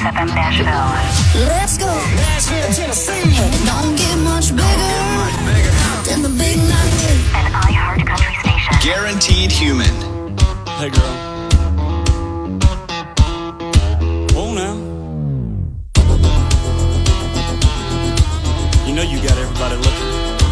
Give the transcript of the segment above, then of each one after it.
FM Nashville. Let's go. Nashville, Tennessee. Don't get much bigger than the big 98. An iHeart country station. Guaranteed human. Hey, girl. Oh, now. You know you got everybody looking.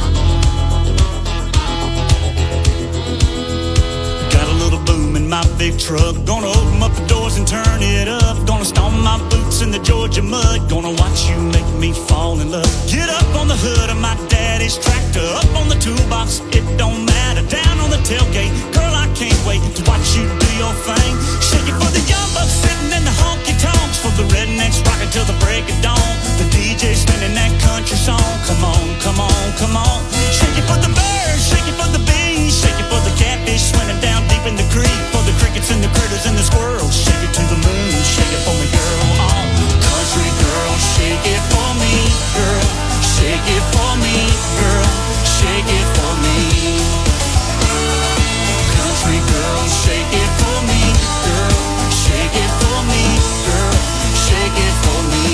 Got a little boom in my big truck. Gonna open up the doors and turn it up. Gonna stomp my boots in the Georgia mud. Gonna watch you make me fall in love. Get up on the hood of my daddy's tractor. Up on the toolbox, it don't matter. Down on the tailgate, girl, I can't wait to watch you do your thing. Shake it for the young bucks sitting in the honky-tonks. For the rednecks rocking till the break of dawn. The DJ spinning that country song. Come on, come on, come on. Shake it for the birds, shake it for the bees. Shake it for the catfish swimming down deep in the creek. For the crickets and the critters and the squirrels. Shake it to the moon, shake it for me, girl. Oh, country girl, shake it for me, girl. Shake it for me, girl. Shake it for me. Country girl, shake it for me, girl. Shake it for me, girl. Shake it for me.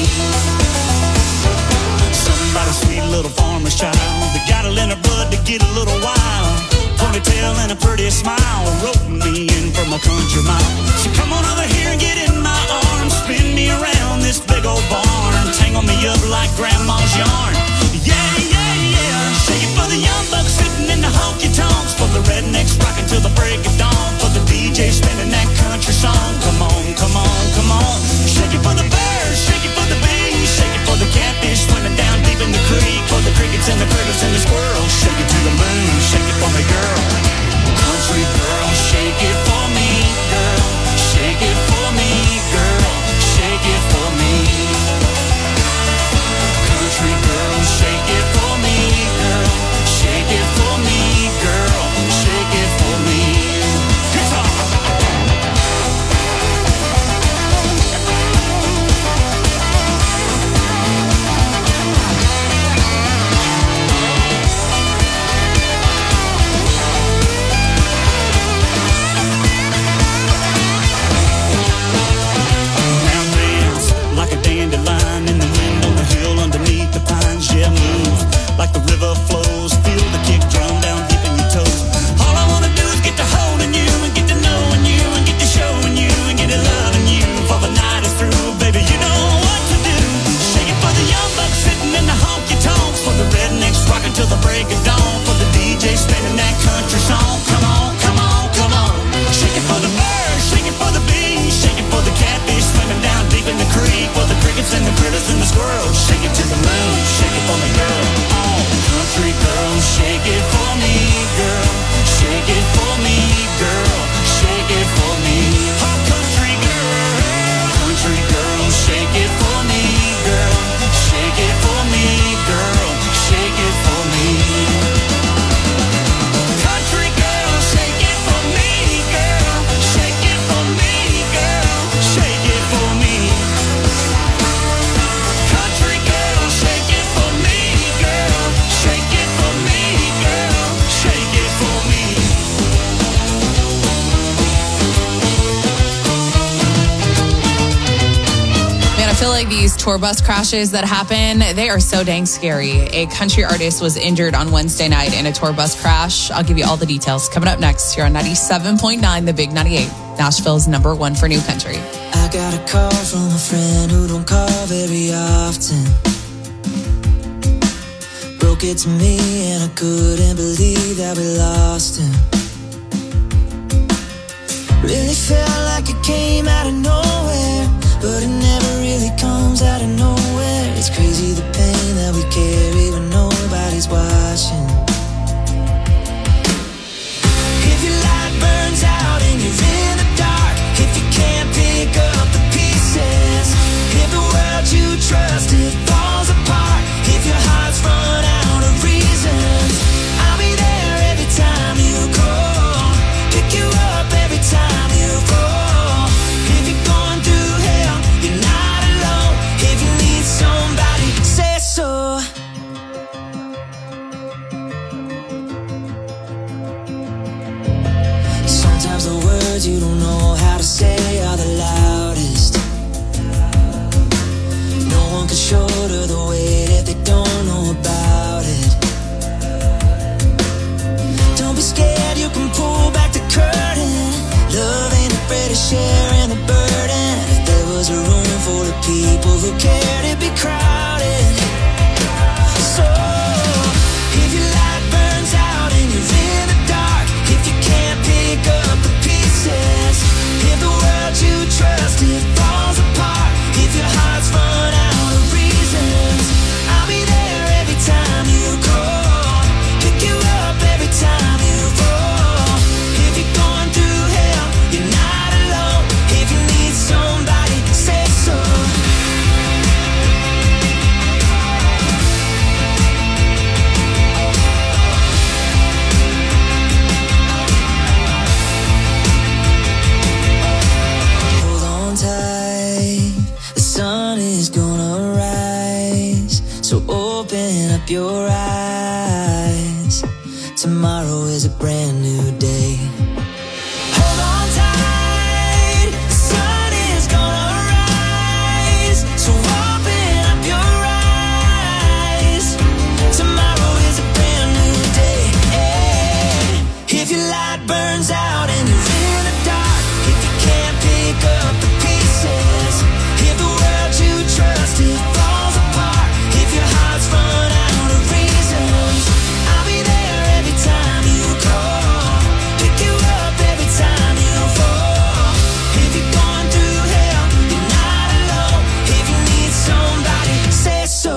Somebody sweet little farmer's child. They got it in her blood to get a little wild. Ponytail and a pretty smile. Rope me in from a country mile. So come on over here and get in my arms. Spin me around this big old barn. Tangle me up like grandma's yarn. Yeah, yeah, yeah. Shake it for the young bucks sitting in the honky-tonks. For the rednecks rocking till the break of dawn. For the DJ spinning that country song. Come on, come on, come on. Shake it for the birds, shake it for the bees. Shake it for the catfish swimming down deep in the creek. For the crickets and the critters and the squirrels. Shake it to the moon, shake it for me, girl. Country girl, shake it for me, girl. Shake it for me, girl. Shake it for me. Country girl, shake it for me, girl. Shake it for me, girl. Shake it for me. Guitar. Like the river flows, feel the kick drum down deep in your toes. All I wanna do is get to holding you and get to knowing you and get to showing you and get to loving you. For the night is through, baby, you know what to do. Shake it for the young bucks sitting in the honky-tonks. For the rednecks rocking till the break of dawn. For the DJ spinning that country song. Come on, come on, come on. Shake it for the birds, shake it for the bees. Shake it for the catfish swimming down deep in the creek. For the crickets and the critters and the squirrels. Shake it to the moon, shake it for me, girl. Country girl, shake it for me, girl. Shake it for me, girl. Shake it for me. Oh, country girl, shake it for me, girl. Shake it for me, girl. Shake it for me. Country girl, shake it for me, girl. Shake it for me, girl. Shake it for me. Country girl, shake it for me, girl. Shake it for me, girl. Shake it for me. Man, I feel like these tour bus crashes that happen, they are so dang scary. A country artist was injured on Wednesday night in a tour bus crash. I'll give you all the details coming up next here on 97.9, The Big 98, Nashville's number one for new country. I got a call from a friend who don't call very often. Broke it to me and I couldn't believe that we lost him. Really felt like it came out of nowhere, but it never really comes out of nowhere. It's crazy the pain that we carry when nobody's watching. If your light burns out and you're in the dark, if you can't pick up the pieces, if the world you trusted falls apart, if your heart's run out of reasons, I'll be there every time you call, pick you up every time you fall. If you're going could shoulder the weight if they don't know about it. Don't be scared, you can pull back the curtain. Love ain't afraid of sharing the burden. If there was a room full of people who cared, it'd be crowded. So, if your light burns out and you're in the dark, if you can't pick up the pieces, if the world you trust, it falls apart, if your heart's run out of reasons, I'll be there every time you call, pick you up every time you fall. If you're going through hell, you're not alone. If you need somebody, say so. Hold on tight, the sun is gonna rise, so open up your eyes. Tomorrow is a brand new day. Hold on tight, the sun is gonna rise, so open up your eyes. Tomorrow is a brand new day. If your light burns out and you're in the dark, if you can't pick up the pieces, if the world you trust, it falls apart, if your heart's run out of reasons, I'll be there every time you call, pick you up every time you fall. If you're going through hell, you're not alone. If you need somebody, say so.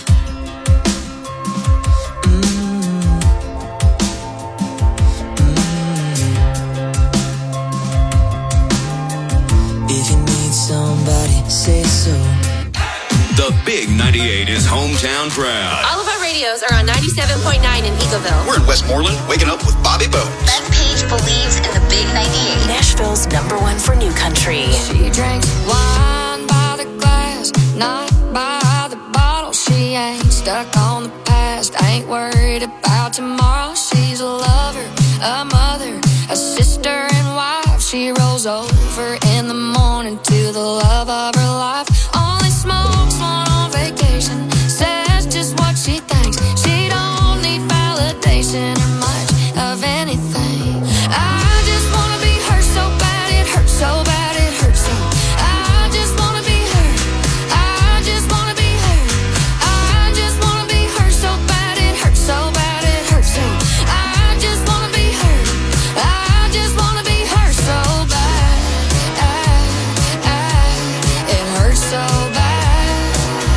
If you need somebody, say so. The Big 98 is hometown proud. All of our radios are on 97.9 in Eagleville. We're in Westmoreland, waking up with Bobby Bones. Bethpage believes in the Big 98. Nashville's #1 for new country. She drinks wine by the glass, not by the bottle. She ain't stuck on the past, ain't worried about tomorrow. She's a lover, a mother, a sister and wife. She rolls over in the morning to the love of her life. Only smokes one on vacation, says just what she thinks. She don't need validation or much of anything. I just wanna be her so bad, it hurts so bad, it hurts so. I just wanna be her, I just wanna be her. I just wanna be her so bad, it hurts so bad, it hurts so. I just wanna be her, I just wanna be her so bad. It hurts so bad.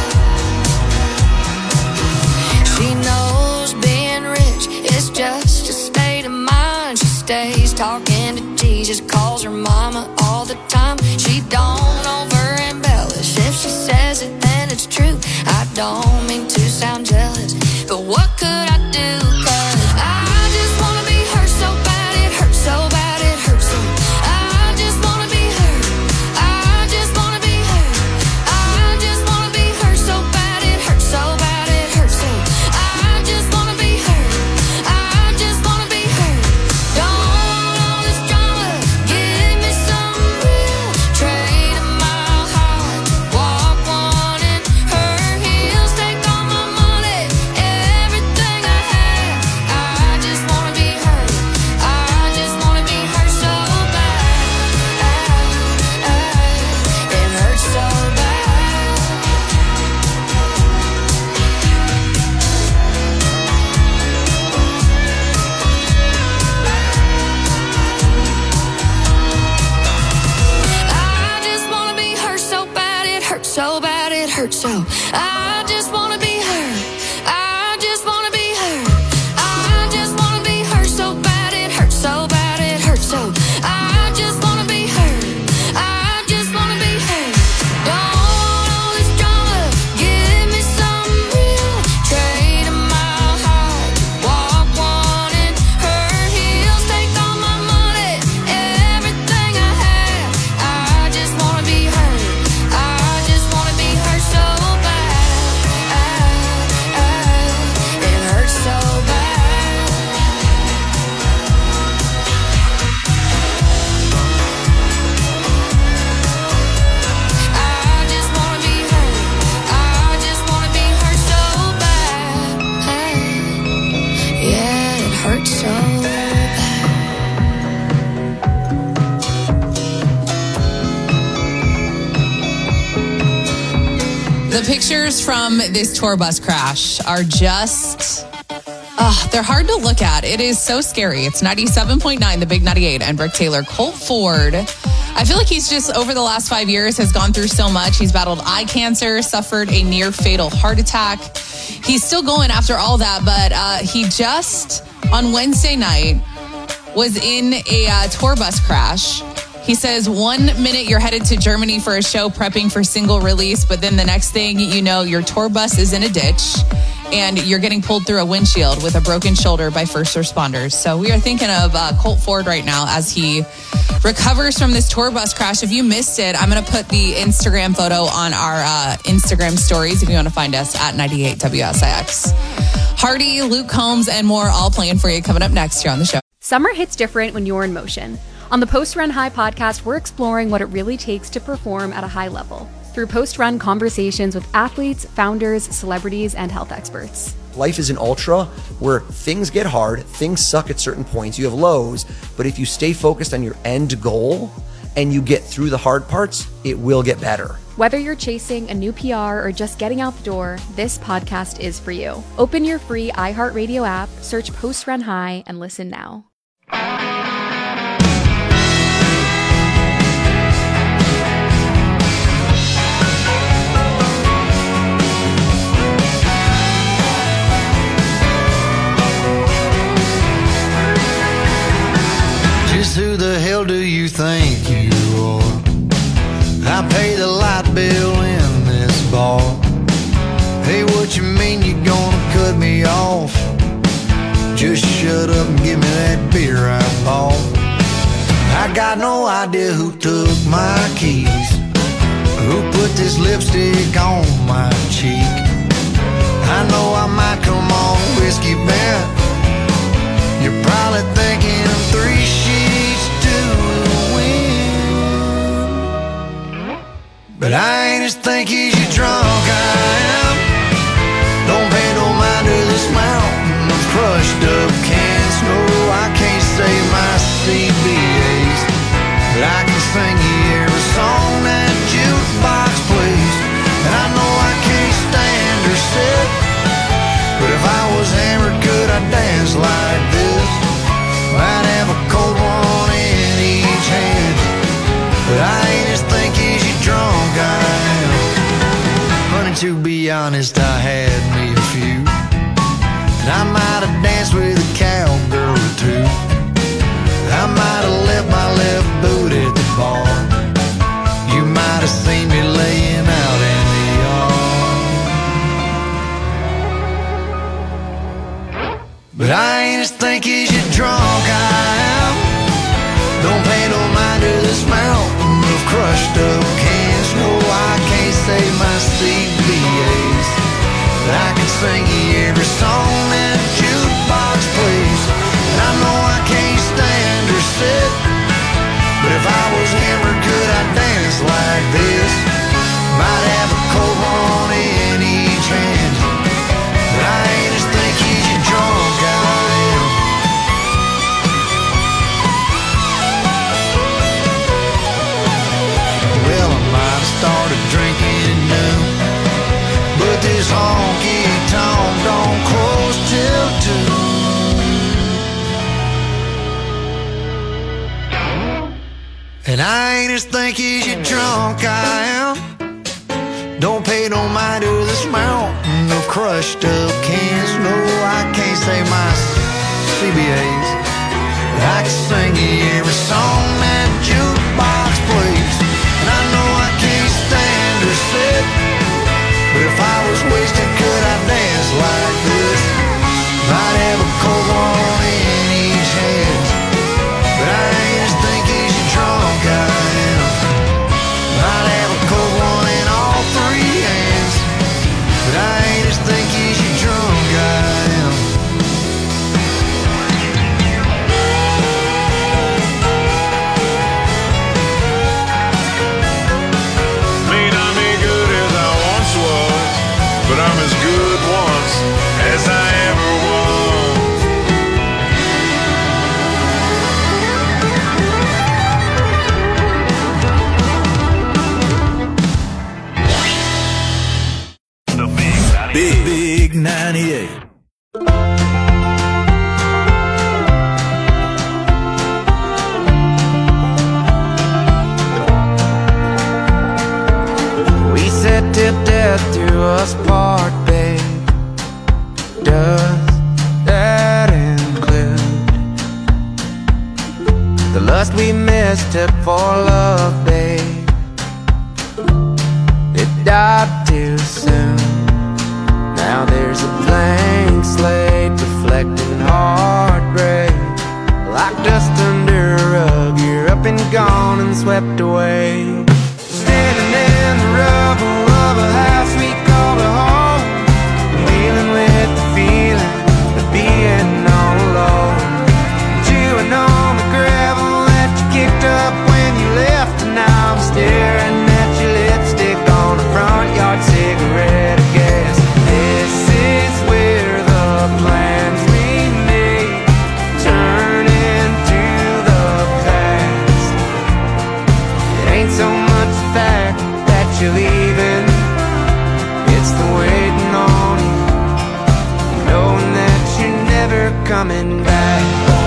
She knows being rich is just a state of mind. She stays talking to Jesus, calls her mama all the time. She don't over embellish. If she says it, then it's true. I don't mean to sound jealous, but what could I do? 'Cause I just wanna be her so bad, it hurts so bad, it hurts so. I just wanna be her, I just wanna be her. I just wanna be her so bad, it hurts so bad, it hurts so. I just wanna be her, I just wanna be her. Don't want all this drama, give me some real. Trade in my heart, walk one in her heels. Take all my money, everything I have. I just wanna be her, I just wanna be her so bad. It hurts so bad. I just wanna be her so bad, it hurts so bad, it hurts so. I just wanna be her, I just wanna be her. I just wanna be her so bad, it hurts so bad, it hurts so. I just wanna be her, I just wanna be her. Don't want all this drama, give me some real. Trade in my heart, walk one in her heels. Take all my money, everything I have. I just wanna be her, I just wanna be her so bad. The pictures from this tour bus crash are just, they're hard to look at. It is so scary. It's 97.9, the Big 98, and Rick Taylor. Colt Ford, I feel like he's just, over the last 5 years, has gone through so much. He's battled eye cancer, suffered a near fatal heart attack. He's still going after all that, but he just, on Wednesday night, was in a tour bus crash. He says 1 minute you're headed to Germany for a show prepping for single release, but then the next thing you know, your tour bus is in a ditch and you're getting pulled through a windshield with a broken shoulder by first responders. So we are thinking of Colt Ford right now as he recovers from this tour bus crash. If you missed it, I'm going to put the Instagram photo on our Instagram stories if you want to find us at 98WSIX. Hardy, Luke Combs, and more all playing for you coming up next here on the show. Summer hits different when you're in motion. On the Post Run High podcast, we're exploring what it really takes to perform at a high level through post-run conversations with athletes, founders, celebrities, and health experts. Life is an ultra where things get hard, things suck at certain points, you have lows, but if you stay focused on your end goal and you get through the hard parts, it will get better. Whether you're chasing a new PR or just getting out the door, this podcast is for you. Open your free iHeartRadio app, search Post Run High, and listen now. Just who the hell do you think you are? I pay the light bill in this bar. Hey, what you mean you gonna cut me off? Just shut up and give me that beer I bought. I got no idea who took my keys, who put this lipstick on my cheek. I know I might come on whiskey bent. You're probably thinking I'm 3 sheets to the wind, but I ain't as thinky as you drunk I am. Don't pay no mind to this mountain of crushed up cans. No, I can't save my CBAs, but I can sing you every song that jukebox plays. And I know I can't stand or sit, but if I was hammered, could I dance like this? Might have a cold one in each hand, but I ain't as thinky as you drunk I am. Honey, to be honest, I had me a few, and I might have danced with a cowgirl or two. I might have left my left boot at the bar. You might have seen me laying out in the yard, but I ain't as thinky as you drunk I am. Don't pay no mind to this mountain of crushed up cans. No, I can't save my CBAs, but I can sing you every song that jukebox plays. And I know I can't stand or sit, but if I was hammered, could I dance like this? Might have a cold one in each hand, but I ain't as thinky as you drunk I am. Well, I might have started drinking at noon, but this honky-tonk don't close till 2. And I ain't as thinky as you drunk I am. Don't pay no mind to this mountain of crushed up cans. No, I can't say my CBAs, but I can sing you every song that jukebox plays. And I know I can't stand or sit, but if I was wasted, could I dance like this? Might have a cold one in each hand, but I ain't as thinky as you drunk I am. Might have a cold one in all 3 hands, but I ain't as thinky as you drunk I am. May not be good as I once was, but I'm as good once as I ever was. Big 98. We said till death do us part, babe. Does that include the lust we mistook for love, babe? It died too soon. Now there's a blank slate reflecting heartbreak. Like dust under a rug, you're up and gone and swept away. Standing in the rubble of a house we called a home, dealing with the feeling of being all alone. Chewing on the gravel that you kicked up when you left, and now I'm staring at your lipstick on a front yard cigarette, I guess. This is where the plans we made turn into the past. It ain't so much the fact that you're leaving, it's the waiting on you, knowing that you're never coming back.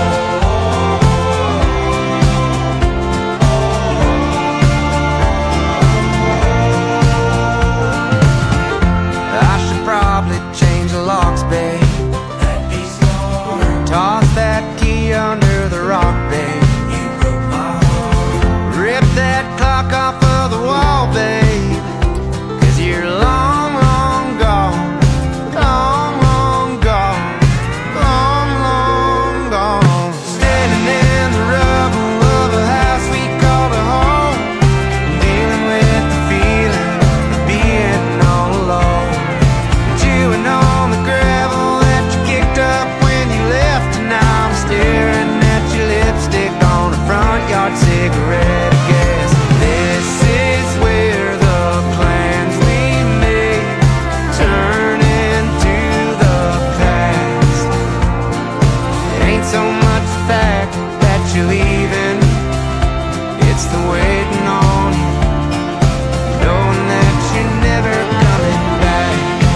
I should probably change the locks, babe. That'd be smart. Toss that key under the rock, babe. You broke my heart. Rip that clock off of the wall, babe. 'Cause you're long, long gone. Long, long gone. Long, long gone. Standing in the rubble of a house we called a home, dealing with the feeling of being all alone. Chewing on the gravel that you kicked up when you left, and now I'm staring at your lipstick on a front yard cigarette, I guess. This is where the plans we made turn into the past. It ain't so much the fact that you're leaving, it's the waiting on you, knowing that you're never coming back.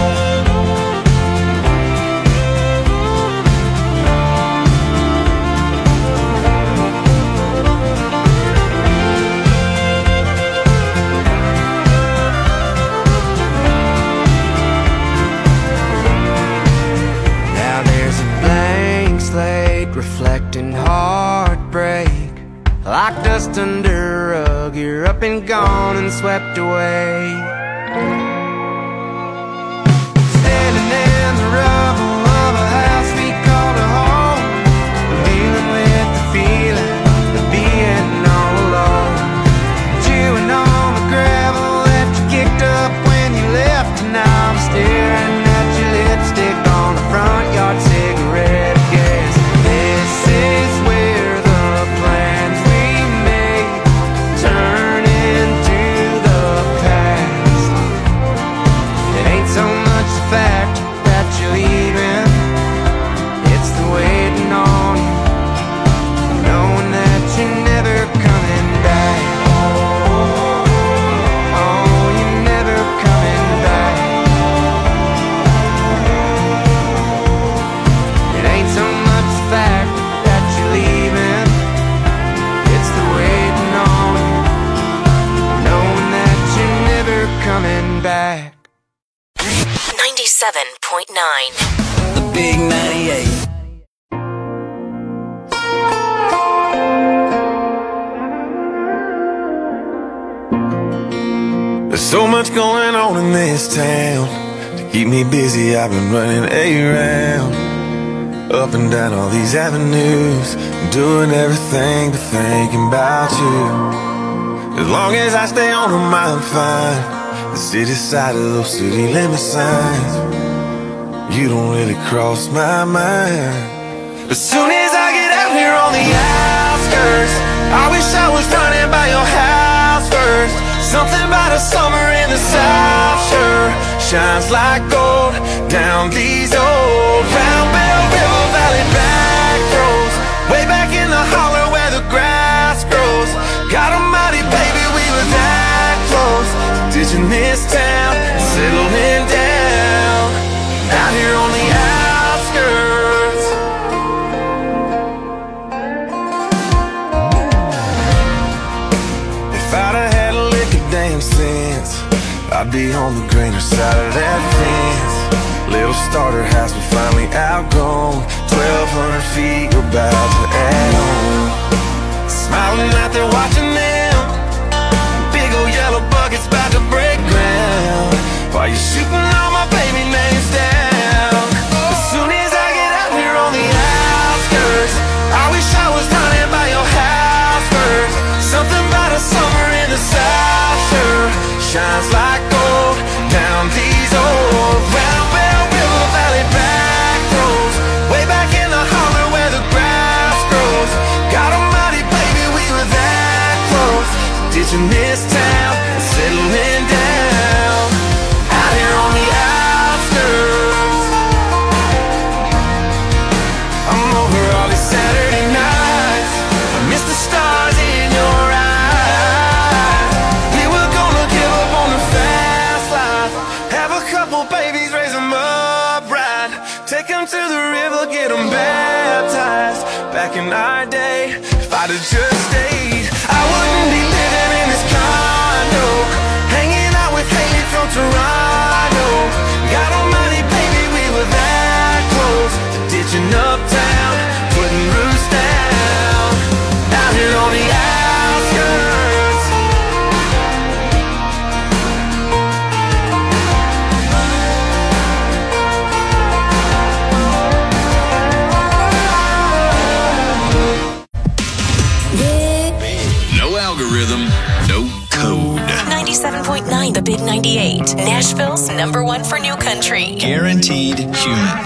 Now there's a blank slate reflecting heartbreak. Like dust under a rug, you're up and gone and swept away. Standing in the rubble of a house we called a home, dealing with the feeling of being all alone. Chewing on the gravel that you kicked up when you left, and now I'm staring at your lipstick on a front yard cigarette, I guess. This is where the plans we made turn into the past. It ain't so much the fact that you're leaving, it's the waiting on you, knowing that you're never coming back. Oh, you're never coming back. It ain't so much the fact that you're leaving, it's the waiting on you, knowing that you're never coming back. 97.9. The Big 98. There's so much going on in this town. To keep me busy, I've been running around, up and down all these avenues, doing everything but thinking about you. As long as I stay on them, I'm fine. The city side of those city limit signs, you don't really cross my mind. As soon as I get out here on the outskirts, I wish I was running by your house first. Something about a summer in the South sure shines like gold down these old Round Bell River Valley back roads, way back in the holler where the grass grows. God almighty, baby, we this town, settling down. be on the greener side of that fence. Little starter house we finally outgrown. 1,200 feet, we're about to add on. Smiling out there watching them. Big old yellow buckets about to break ground. While you're shooting all my baby names down. As soon as I get out here on the outskirts, I wish I was running by your house first. Something about a summer in the South sure shines like gold down these old round River Valley back roads. Way back in the holler where the grass grows. God almighty, baby, we were that close. Ditching this town and settling down out here on the outskirts. I'm over all these Saturday nights. I miss the stars in your eyes. We were gonna give up on the fast life. Have a couple babies, raise them up right. Take them to the river, get them baptized. Back in our day, if I'd have just stayed, I wouldn't be living in this condo, hanging out with Haley from Toronto. God almighty, baby, we were that close to ditching uptown, putting roots down out here on the outskirts. No algorithm, no code. 97.9 The Big 98. Nashville's #1 for new country. Guaranteed human.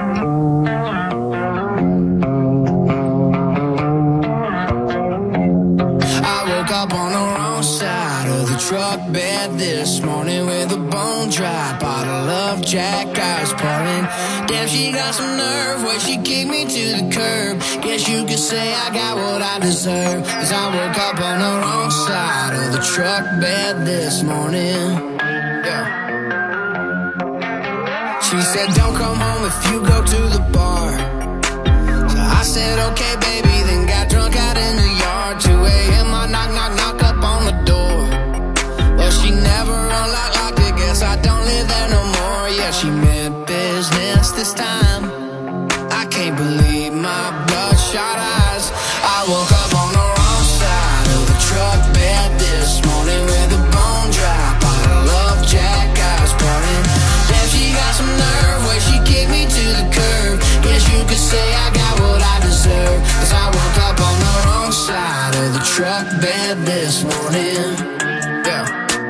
I woke up on the wrong side of the truck bed this morning with a bone dry bottle of Jack I was pouring. Damn, she got some nerve where she kicked me to the curb. Guess you could say I got what I deserve, 'cause I woke up on the wrong side of the truck bed this morning. Yeah. She said don't come home if you go to the bar. So I said okay baby, then got drunk out in the yard. 2 a.m. I knock up on the door. Well, she never unlocked it, guess I don't live there no more. Yeah, she meant business this time. I can't believe my bloodshot eyes. I woke up on the wrong side of the truck bed this morning with a bone dry bottle of Jack I was pouring. Damn, she got some nerve where she kicked me to the curb. Guess you could say I got what I deserve, 'cause I woke up on the wrong side of the truck bed this morning. Yeah.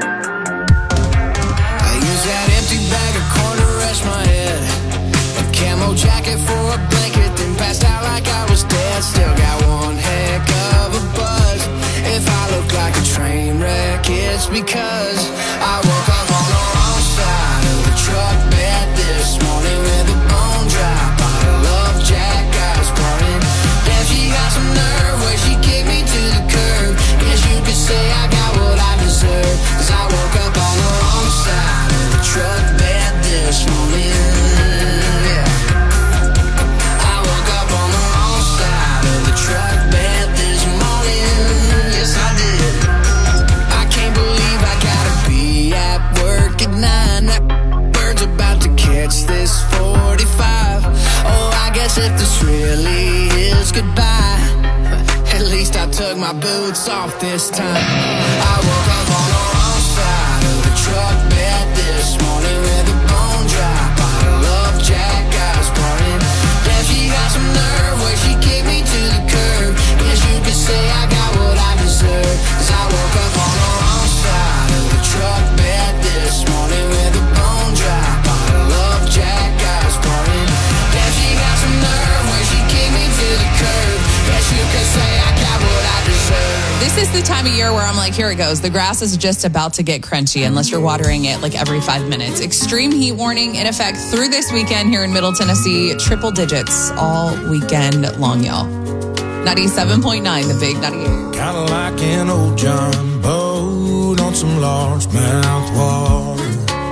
I used that empty bag of corn to rest my head, a camo jacket for a blanket, then passed out like I was dead. Still got one heck of a buzz. If I look like a train wreck, it's because I woke up on the wrong side of the truck bed this morning with a bone dry bottle of Jack I was pouring. Damn, she got some nerve where she kicked me to the curb. Guess you could say I got what I deserve, 'cause I woke up on the wrong side of the truck bed this morning. Yeah. I woke up on the wrong side of the truck bed this morning. Yes, I did. I can't believe I gotta be at work at 9. That bird's about to catch this 45. Oh, I guess if this really is goodbye, at least I took my boots off this time. I woke up on the wrong side of the truck bed this morning with a bone dry bottle of Jack I was pouring. Damn, she got some nerve where she kicked me to the curb. Guess you could say I got what I deserve, 'cause I woke up on the wrong side of the truck bed this morning with a bone dry bottle of Jack I was pouring. Damn, she got some nerve where she kicked me to the curb. Guess you could say I got what I deserve. This is the time of year where I'm like, here it goes. The grass is just about to get crunchy unless you're watering it like every 5 minutes. Extreme heat warning in effect through this weekend here in Middle Tennessee. Triple digits all weekend long, y'all. 97.9, The Big 98. Kind of like an old John boat on some largemouth water.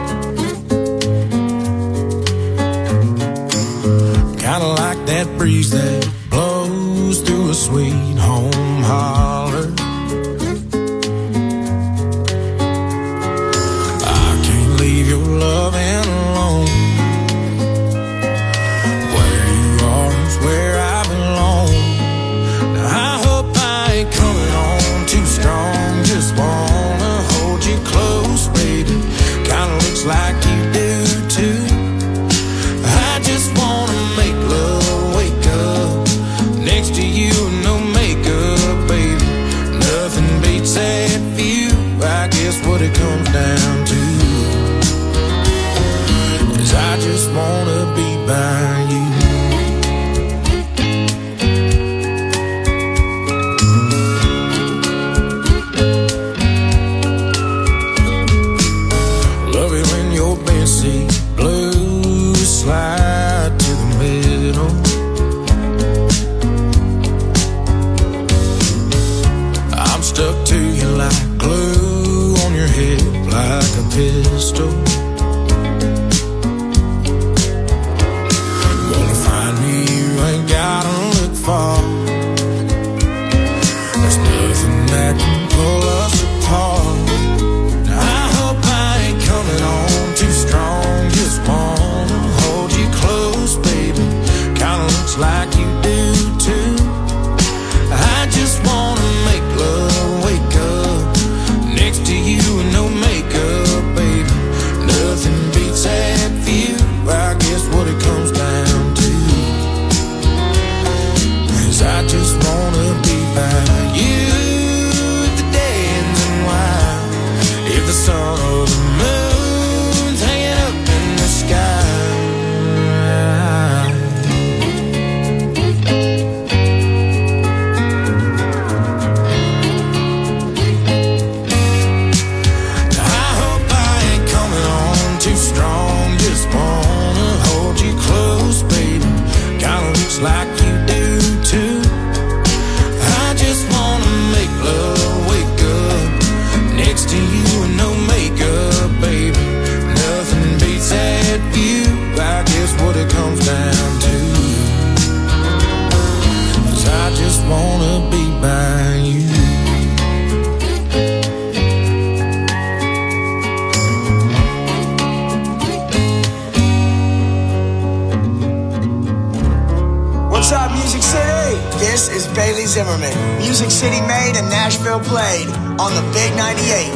Kind of like that breeze that blows through a sweet home holler. I can't Zimmerman. Music City made and Nashville played on the Big 98.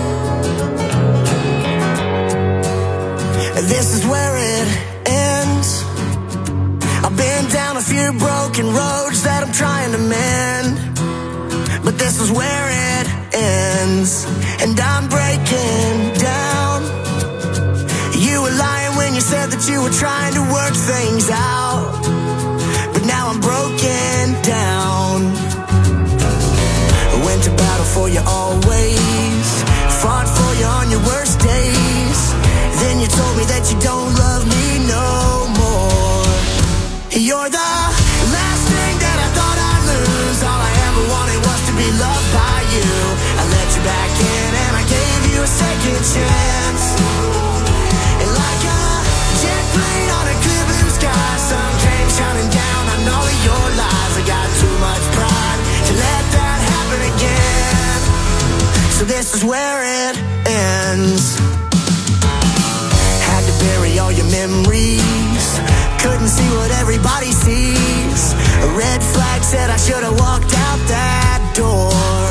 This is where it ends. I've been down a few broken roads that I'm trying to mend, but this is where it ends, and I'm breaking down. You were lying when you said that you were trying to work things out, but now I'm broken down. I went to battle for you always, fought for you on your worst days. Then you told me that you don't love me no more. You're the last thing that I thought I'd lose. All I ever wanted was to be loved by you. I let you back in and I gave you a second chance. And like a jet plane on a clear blue sky, sun came shining down on all of your lies. I got too much pride to let that happen again. So this is where it ends. Had to bury all your memories, couldn't see what everybody sees. A red flag said I should have walked out that door.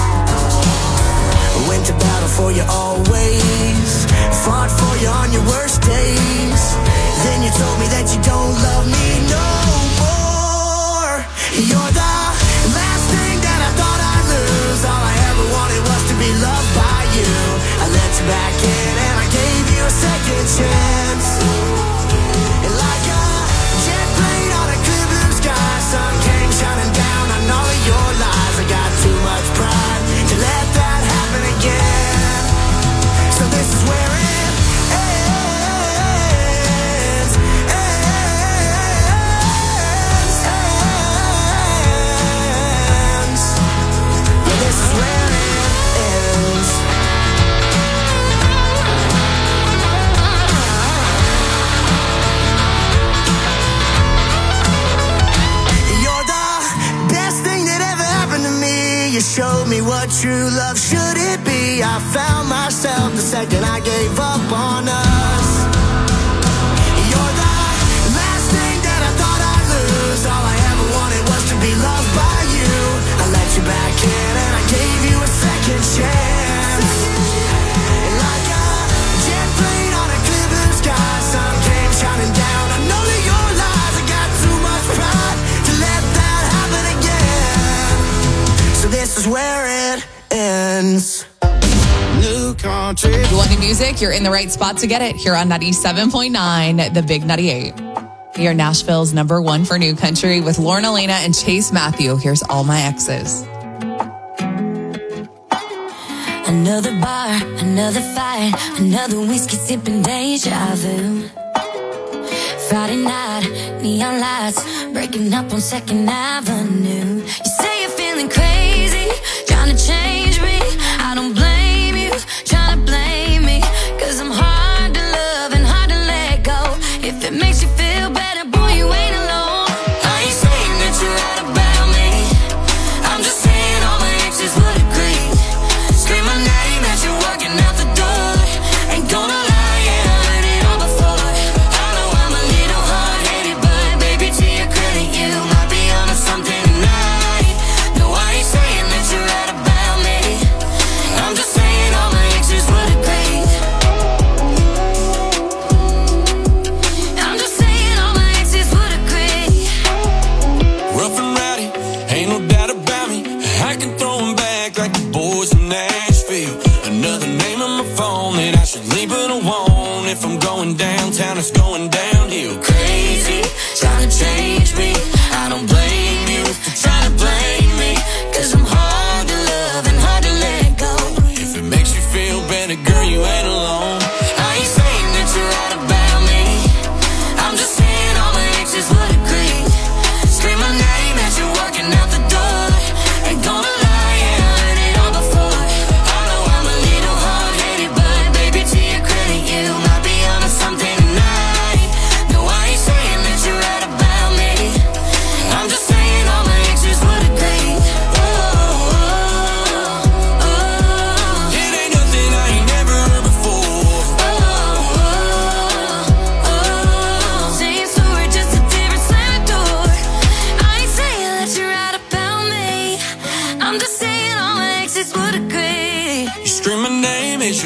I went to battle for you always, fought for you on your worst days. Then you told me that you don't love me no more. You're the last thing that I thought I'd lose. All I ever wanted was to be loved by you. I let you back in and I gave you a second chance. And like a jet plane on a clear blue sky, sun came shining down on all of your lies. I got too much pride to let that happen again. So this is where it ends. Yeah, this is where it ends. You showed me what true love should it be. I found myself the second I gave up on us. You're the last thing that I thought I'd lose. All I ever wanted was to be loved by you. I let you back in and I gave you a second chance. And like a jet plane on a clear blue sky, sun came shining down on all of your lies. I got too much pride to let that happen again. So this is where it ends. New country. You want new music? You're in the right spot to get it here on 97.9, The Big 98. You're Nashville's #1 for new country with Lauren Elena and Chase Matthew. Here's All My Exes. Another bar, another fight, another whiskey sipping deja vu. Friday night, neon lights, breaking up on 2nd Avenue. You say you're feeling crazy, trying to change me. I don't blame you, trying to blame me. 'Cause I'm hard to love and hard to let go. If it makes you feel better, boy, you ain't alone. I ain't saying that you're right about me. I'm just saying all my exes would agree. Scream my name as you're walking out the door. Ain't gonna lie, yeah, I heard it all before. I know I'm a little hard-headed, but baby, to your credit, you might be onto something tonight. No, I ain't saying that you're right about me. I'm just saying all my exes would agree. I'm just saying all my exes would agree. Rough and rowdy, ain't no doubt about me. I can throw 'em back like the boys from Nashville. Another name on my phone that I should leave, but I won't. If I'm going downtown, it's going downhill. Crazy, trying to change me. I don't blame you for trying to blame me. 'Cause I'm hard to love and hard to let go. If it makes you feel better, girl, you ain't alone. I ain't saying that you're right about me. I'm just saying all my exes would agree. Scream my name as you're walking out the door. Ain't gonna lie, yeah, I heard it all before. I know I'm a little hard-headed, but baby, to your credit, you might be onto something tonight. No, I ain't saying that you're right about me. I'm just saying all my exes would agree. Oh.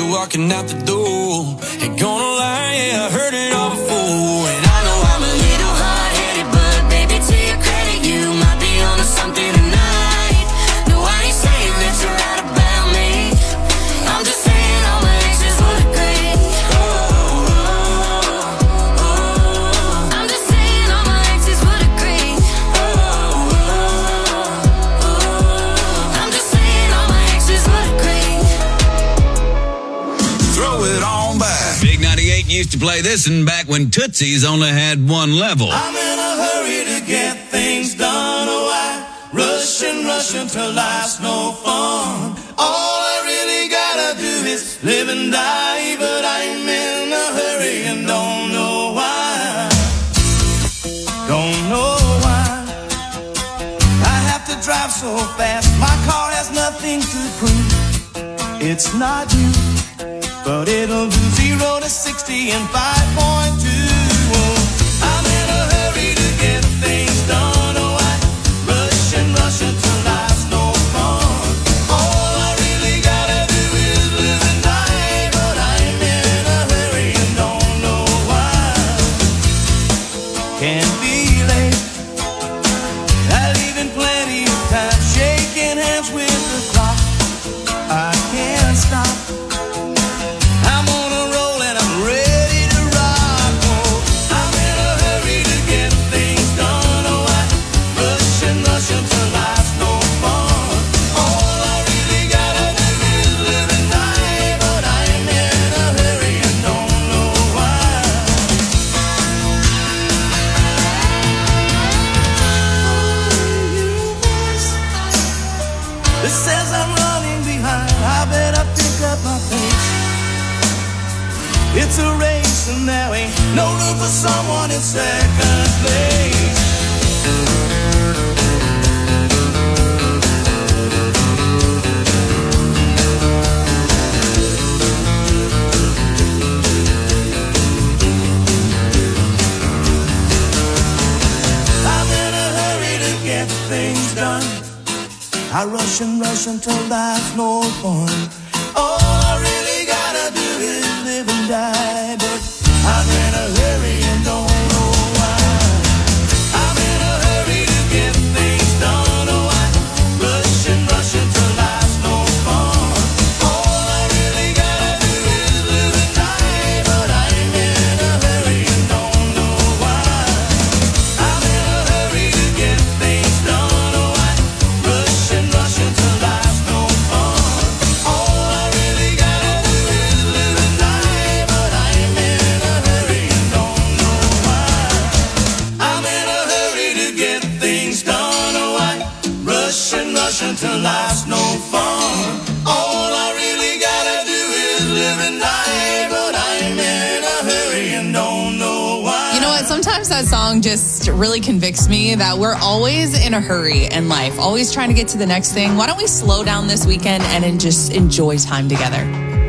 walking out the door. Ain't gonna lie, yeah, I heard it all before. And I know I'm a little hard-headed, but baby, to your credit, you might be onto something tonight. No, I ain't saying that you're right about me. I'm just saying all my exes would agree. I'm just saying all my exes would agree. I'm just saying all my exes would agree. Throw it on back. Big 98 used to play this and back when Tootsie's only had one level. I'm in a hurry to get things done. Oh, I rush until life's no fun. All I really gotta do is live and die, but I'm in a hurry and don't know why. Don't know why I have to drive so fast. My car has nothing to prove. It's not you, but it'll do 0 to 60 in 5.2. I'm in a hurry to get things done. Oh, I rush until life's no fun. All I really gotta do is live and die, but I'm in a hurry and don't know why. Can't be late. I leave in plenty of time, shaking hands with the clock. I can't stop. I'm on a roll and I'm ready to rock. Oh, I'm in a hurry to get things done. Oh, I rush until life's no fun. All I really gotta do is live and die, but I'm in a hurry and don't know why. It says I'm running behind. I better pick up my pace. It's a race and there ain't no room for someone in second place. I'm in a hurry to get things done. I rush until life's no fun. All I really gotta do is live and die, but I'm in a hurry and don't know why. I'm in a hurry to get things done. Oh, I rush until life's no fun. All I really gotta do is live and die, but I'm in a hurry and don't know why. I'm in a hurry to get things done. Oh, I rush until life's no fun. All I really gotta do is live and die, but I'm in a hurry and don't know why. I'm in a hurry to get things done. Oh, I rush until life's no fun. All I really gotta do is live and die, but I'm in a hurry and don't know why. You know what? Sometimes that song just really convicts me that we're always in a hurry in life, always trying to get to the next thing. Why don't we slow down this weekend and just enjoy time together?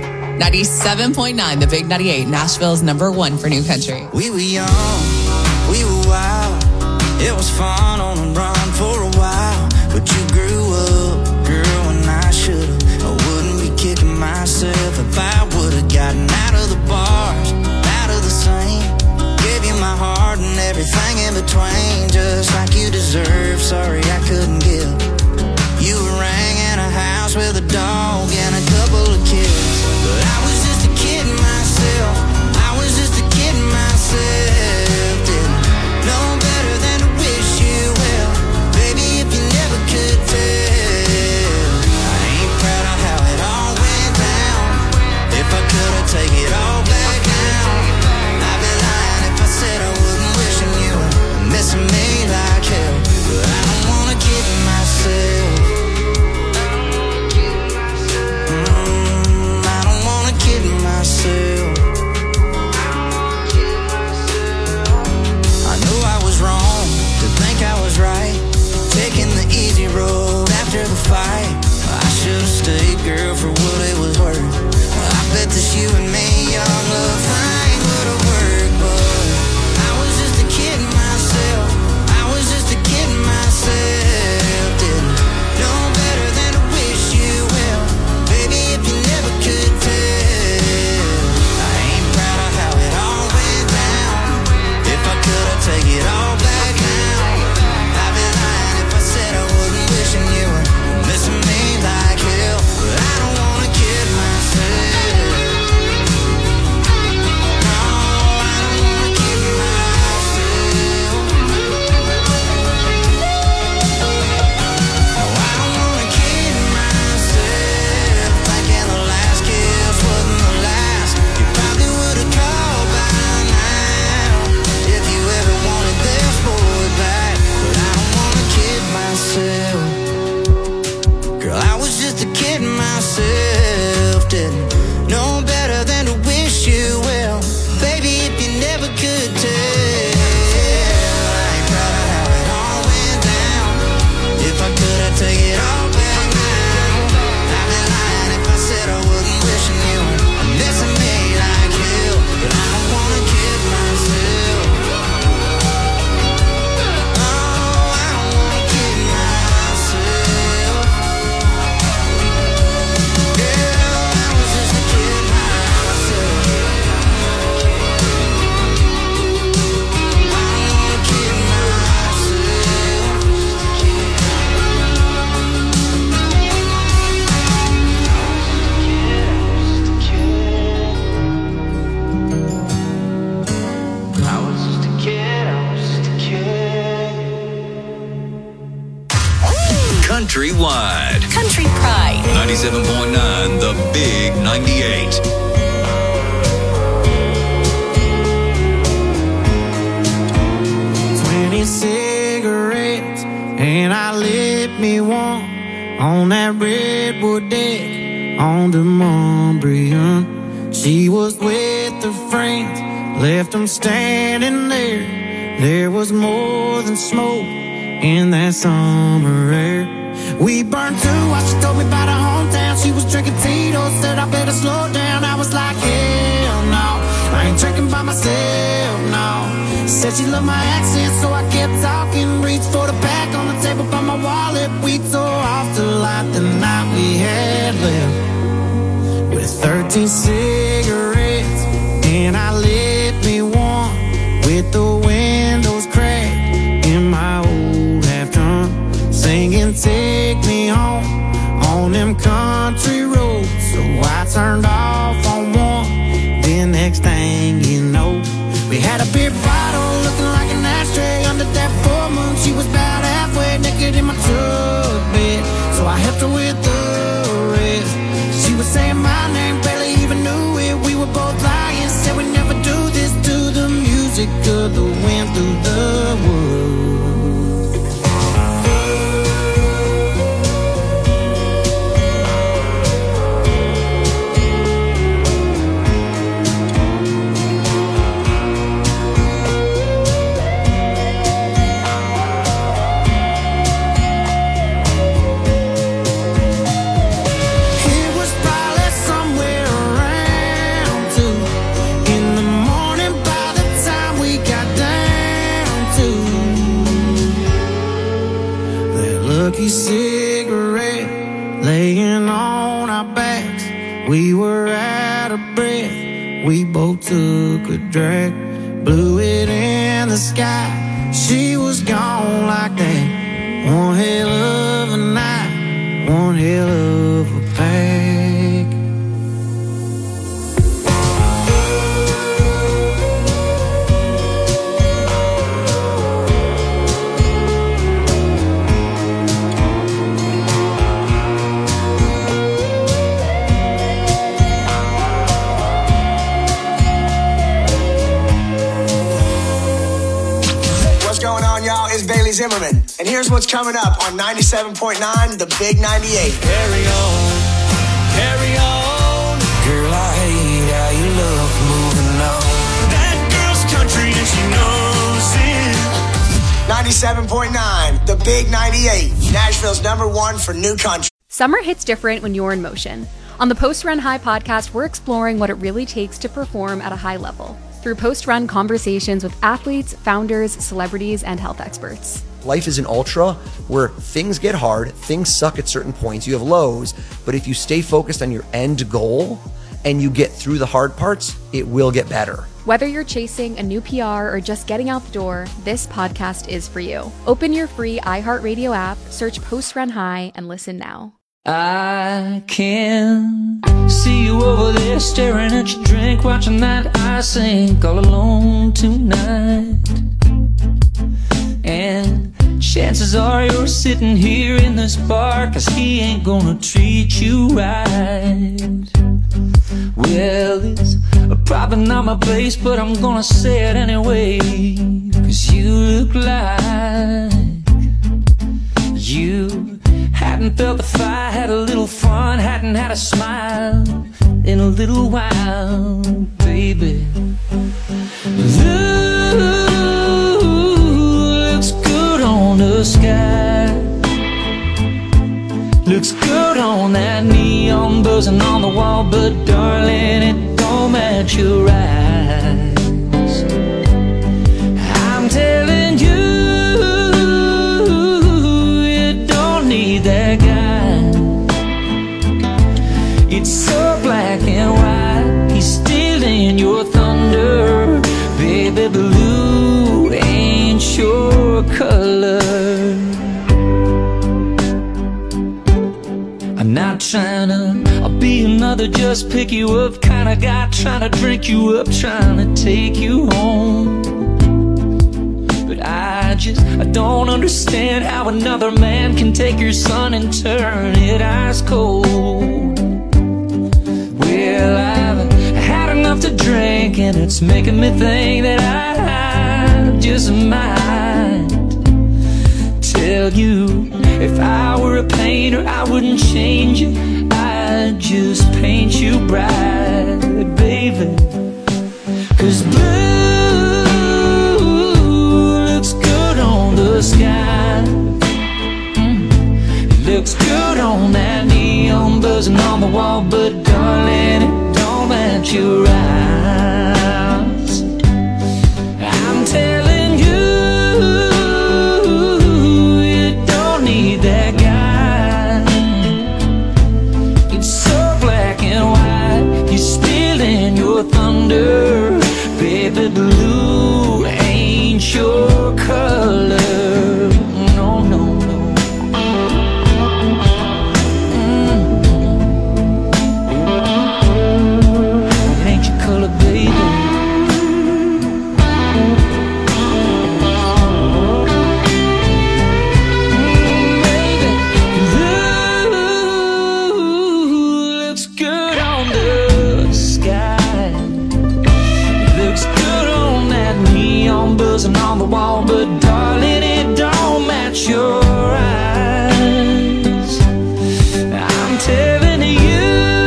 97.9, the Big 98, Nashville's #1 for new country. We were young, we were wild. It was fun on the run for a while. But you grew up, girl, and I should've. I wouldn't be kicking myself if I would've gotten out of the bars, out of the scene. Gave you my heart and everything in between, just like you deserve. Sorry I couldn't give. You rang in a house with a dog and a couple of kids. But I was just a kid myself. I was just a kid myself. Didn't know better than to wish you well. Baby, if you never could tell, I ain't proud of how it all went down. If I could, I'd take it all back down. I'd be lying if I said I wasn't wishing you were missing me. you never could tell. I ain't proud of how it all went down. If I could, I'd take it all back now. I'd be lying if I said I would be wishing you were missing me like you. But I don't wanna kid myself. Oh, I don't wanna kid myself. Yeah, I was just a kid myself. I don't wanna kid myself. I was just a kid, I was just a kid. Countrywide. Country Pride. 97.9, the Big 98. 20 cigarettes, and I lit me one on that redwood deck on the Montbrion. She was with her friends, left them standing there. There was more than smoke in that summer air. We burned too while she told me about her hometown. She was drinking Tito's, said I better slow down. I was like, hell no, I ain't drinking by myself, no. Said she loved my accent, so I kept talking. Reached for the pack on the table by my wallet. We tore off the light the night we had left. With 13 cigarettes, and I lit me one with the windows cracked in my old half-ton, singing "Take Me Home" on them country roads. So I turned off on one. Then next thing you know, we had a beer bottle looking like an ashtray under that full moon. She was about halfway naked in my truck bed, so I helped her with the rest. She was saying my name, barely even knew it. We were both lying, said we never do this to the music of the wind through the woods. It was probably somewhere around 2 in the morning by the time we got down to that lucky cigarette laying on our backs. We were out of breath, we both took a drag, blew it in the sky. She was gone like that. One hell of a night, one hell of a pack. What's going on, y'all? It's Bailey Zimmerman. And here's what's coming up on 97.9, the Big 98. Carry on, carry on. Girl, I hate how you look moving on. That girl's country and she knows it. 97.9, the Big 98. Nashville's #1 for new country. Summer hits different when you're in motion. On the Post Run High podcast, we're exploring what it really takes to perform at a high level through post-run conversations with athletes, founders, celebrities, and health experts. Life is an ultra where things get hard, things suck at certain points, you have lows, but if you stay focused on your end goal and you get through the hard parts, it will get better. Whether you're chasing a new PR or just getting out the door, this podcast is for you. Open your free iHeartRadio app, search Post Run High, and listen now. I can see you over there staring at your drink, watching that I sink all alone tonight. And chances are you're sitting here in this bar, 'cause he ain't gonna treat you right. Well, it's probably not my place, but I'm gonna say it anyway, 'cause you look like you hadn't felt the fire, had a little fun, hadn't had a smile in a little while, baby. buzzing on the wall, but darling, it don't match your eyes. I'm telling you, you don't need that guy. It's so black and white, he's stealing your thunder. Baby blue ain't your color. I'm not trying to be another just pick you up kind of guy, trying to drink you up, trying to take you home. But I don't understand how another man can take your sun and turn it ice cold. Well, I've had enough to drink, and it's making me think that I just might tell you, if I were a painter, I wouldn't change you, I'd just paint you bright, baby. 'Cause blue looks good on the sky. It looks good on that neon buzzing on the wall, but darling, it don't match your eyes. I'm telling you, you don't need that guy. It's so black and white, he's stealing your thunder. Baby blue ain't your color. No, no, no. It ain't your color, baby. Baby, blue looks good on the sky. Looks good on that neon buzzing on the wall, but darling, it don't match your eyes. I'm telling you,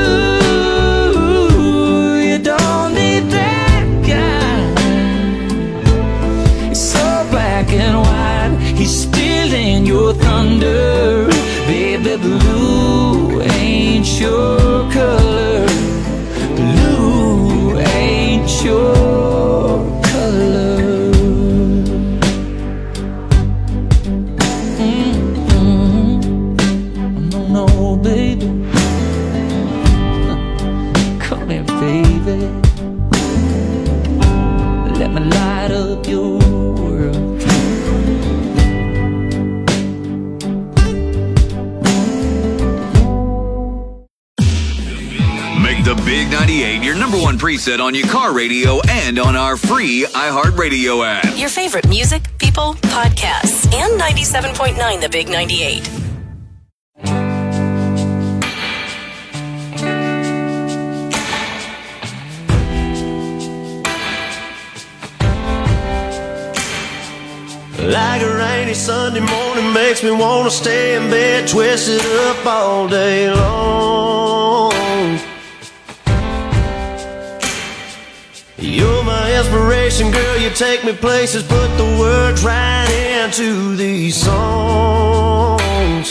you don't need that guy. It's so black and white, he's stealing your thunder. Baby blue ain't your color. Blue ain't your color. No, no, baby. Come here, baby. Let me light up your world. Make the Big 98 your number one preset on your car radio and on our free iHeartRadio app. Your favorite music, people, podcasts, and 97.9 The Big 98. Like a rainy Sunday morning makes me wanna stay in bed, twisted up all day long. You're my inspiration, girl, you take me places, put the words right into these songs.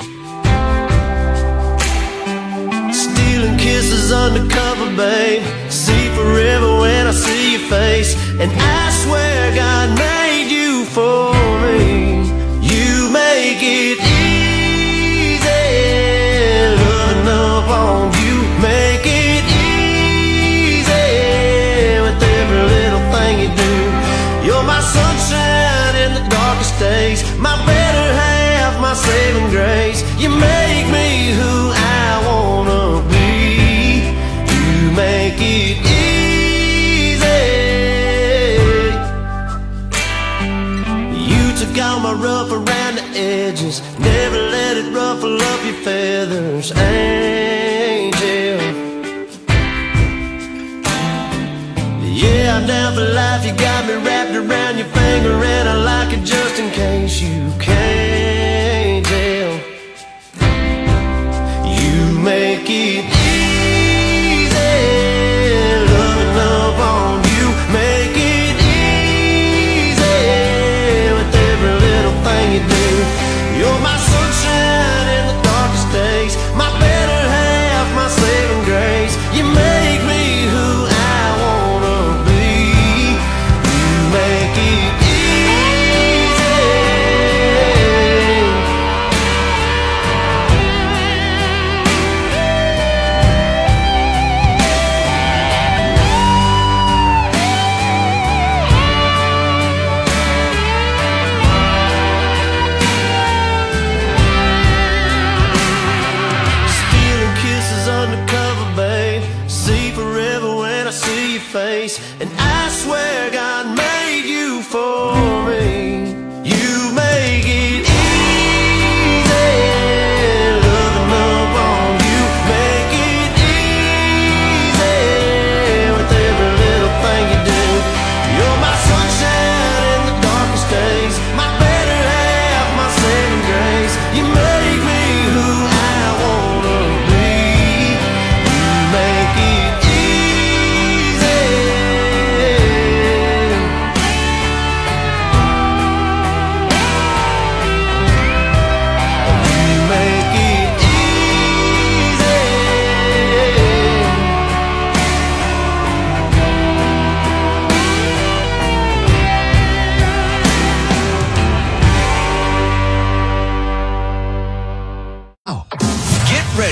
Stealing kisses undercover, babe, see forever when I see your face. And I swear God made you for me. You make it easy, loving up on you, make it easy with every little thing you do. You're my sunshine in the darkest days, my better half, my saving grace. You make me who I wanna be. You make it easy. Got my rough around the edges, never let it ruffle up your feathers, angel. Yeah, I'm down for life, you got me wrapped around your finger, and I like it just in case you can't tell. You make it easy, loving up on you, make it easy with every little thing you do. You're my sunshine in the darkest days, my better half, my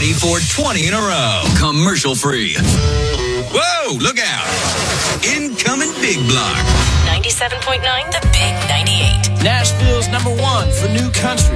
ready for 20 in a row. Commercial free. Whoa, look out. Incoming Big Block. 97.9, the Big 98. Nashville's #1 for new country.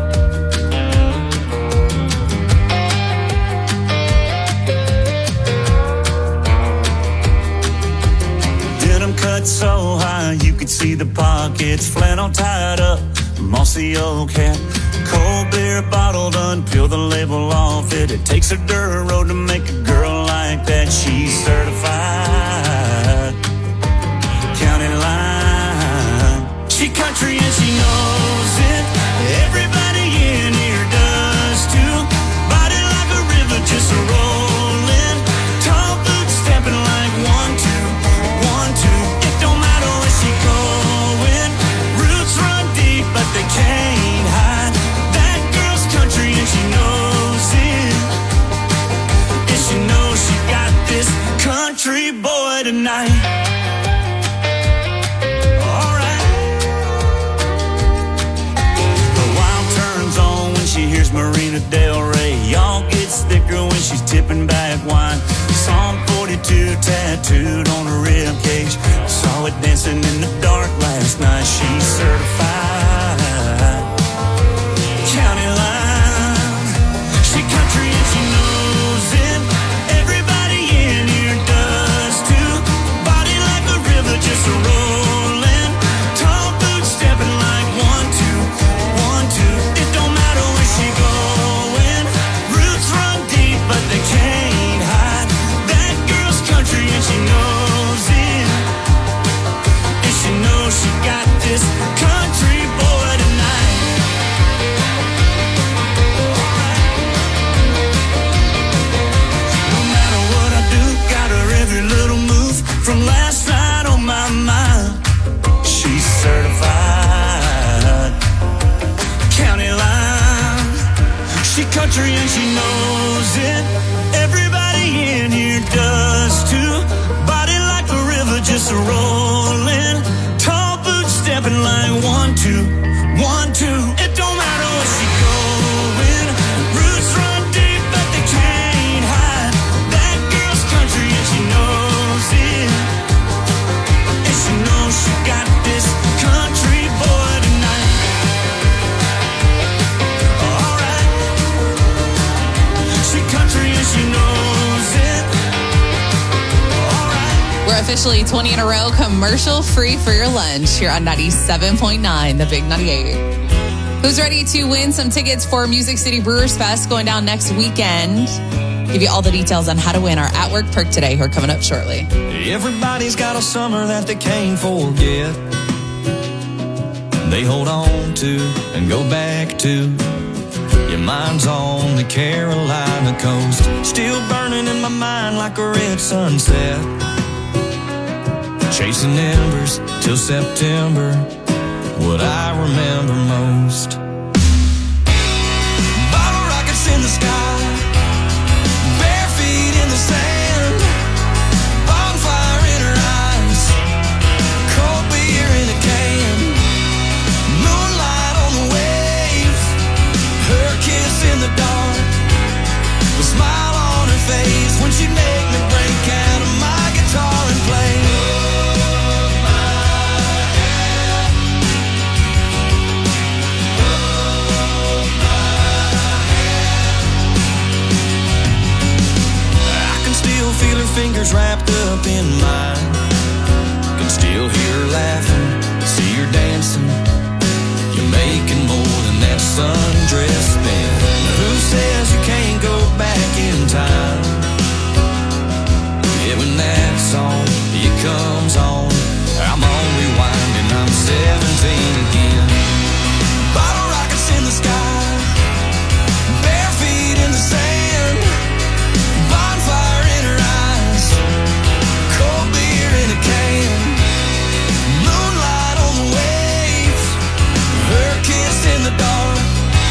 Denim cut so high you could see the pockets. Flannel tied up, mossy old hat. Cold beer bottle done, peel the label off it. It takes a dirt road to make a girl like that. She's certified. County line. She country and she knows it. Everybody in here does too. Body like a river, just rolling. Tall boots stepping like 1, 2, 1, 2. It don't matter where she going. Roots run deep, but they can't hide. That girl's country and she knows it. And she knows she got this country boy tonight. Here's Marina Del Rey. Y'all gets thicker when she's tipping back wine. Psalm 42 tattooed on her rib cage. Saw it dancing in the dark last night. She's certified. County line. She country and she knows it. Everybody in here does too. Body like a river, just rolling. Tall boots stepping like 1, 2, 1, 2. It don't matter where she going. Roots run deep, but they can't hide. That girl's country and she knows it. And she knows she got this country boy tonight. No matter what I do, got her every little move from last night on my mind. She's certified. County line. She country and she knows it. Everybody in here does too. Body like a river, just rolling. Tall boots stepping like 1, 2, 1, 2. It don't matter where she going. Roots run deep, but they can't hide. That girl's country and she knows it. And she knows she got this country boy tonight. Alright. She country and she knows it. We're officially 20 in a row, commercial free for your lunch here on 97.9, the Big 98. Who's ready to win some tickets for Music City Brewers Fest going down next weekend? Give you all the details on how to win our At Work perk today, who are coming up shortly. Everybody's got a summer that they can't forget. They hold on to and go back to. Your mind's on the Carolina coast, still burning in my mind like a red sunset. Chasing embers till September, what I remember most. Bottle rockets in the sky, bare feet in the sand, bonfire in her eyes, cold beer in a can, moonlight on the waves, her kiss in the dark, the smile on her face when she'd make me break out of my guitar and play. Feel her fingers wrapped up in mine. Can still hear her laughing, see her dancing. You're making more than that sundress spin. Who says you can't go back in time? Yeah, when that song, it comes on, I'm on rewind and I'm 17 again. Bottle rockets in the sky, bare feet in the sand, bonfire in her eyes, cold beer in a can, moonlight on the waves, her kiss in the dark,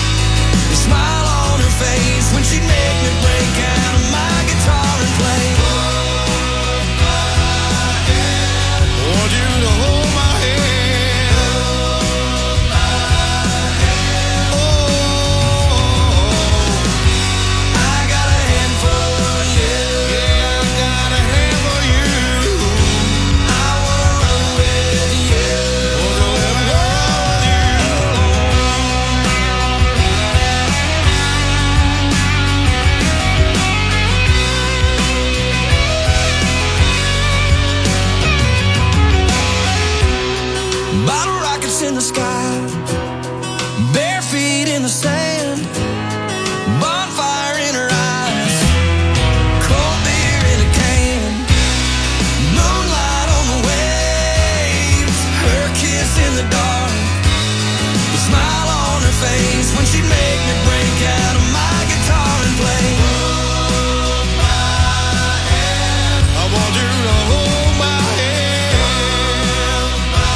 Bottle rockets in the sky, bare feet in the sand, bonfire in her eyes, cold beer in a can, moonlight on the waves, her kiss in the dark, the smile on her face when she'd make me break out of my guitar and play. Hold my hand, I want you to hold my hand,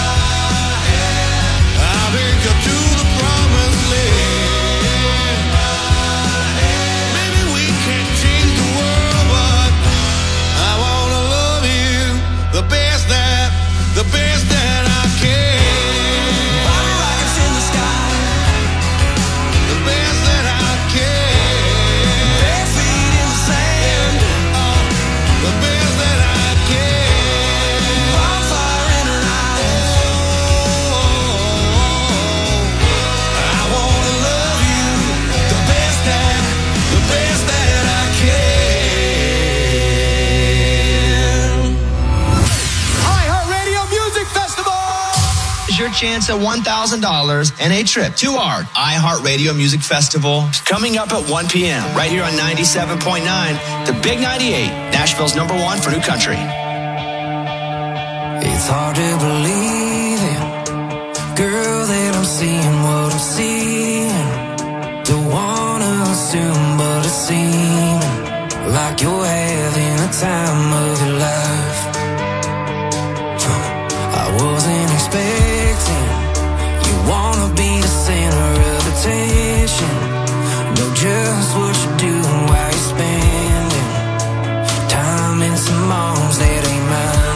I'll take you to the promised land. Maybe we can't change the world, but I wanna love you the best that I can. Bottle rockets in the sky, the best that I can. Bare feet in the sand, the best that I can. Bonfire in her eyes, I wanna love you the best that I can. iHeartRadio Music Festival is your chance at $1,000 and a trip to our iHeartRadio Music Festival coming up at 1 p.m. right here on 97.9, the Big 98, Nashville's #1 for new country. It's hard to believe it, girl, that I'm seeing what I'm seeing. Don't wanna assume, but it's seeming like you're having a time of your life. I wasn't expecting you wanna be the center of attention. Know just what you're doing while you're spending time in some arms that ain't mine.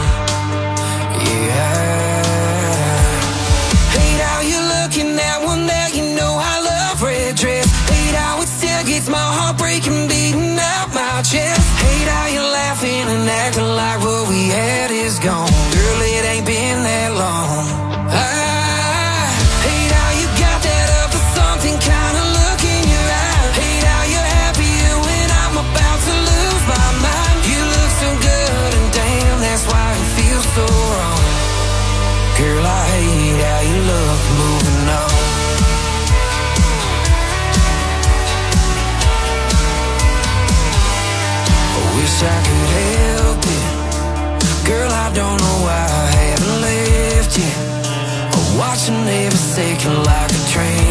Hate how you're looking at one that you know I love red dress. Hate how it still gets my heart breaking, beating out my chest. Hate how you're laughing and acting like what we had is gone. Girl, it ain't been that long. I hate how you got that up for something kind of look in your eye. Hate how you're happier when I'm about to lose my mind. You look so good and damn, that's why it feels so wrong. Girl, I hate how you look moving on. I wish I could help it. Girl, I don't know why I haven't left you. I'm watching every second like a train